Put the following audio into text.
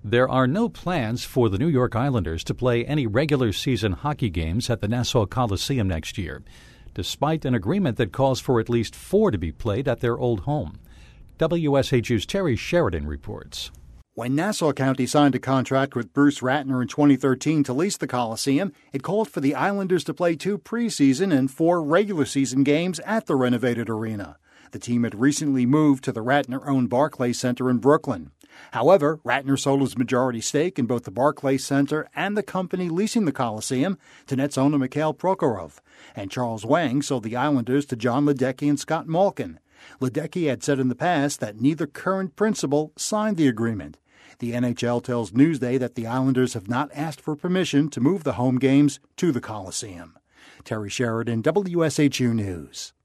There are no plans for the New York Islanders to play any regular season hockey games at the Nassau Coliseum next year, despite an agreement that calls for at least 4 to be played at their old home. WSHU's Terry Sheridan reports. When Nassau County signed a contract with Bruce Ratner in 2013 to lease the Coliseum, it called for the Islanders to play 2 preseason and 4 regular season games at the renovated arena. The team had recently moved to the Ratner-owned Barclays Center in Brooklyn. However, Ratner sold his majority stake in both the Barclays Center and the company leasing the Coliseum to Nets owner Mikhail Prokhorov, and Charles Wang sold the Islanders to John Ledecky and Scott Malkin. Ledecky had said in the past that neither current principal signed the agreement. The NHL tells Newsday that the Islanders have not asked for permission to move the home games to the Coliseum. Terry Sheridan, WSHU News.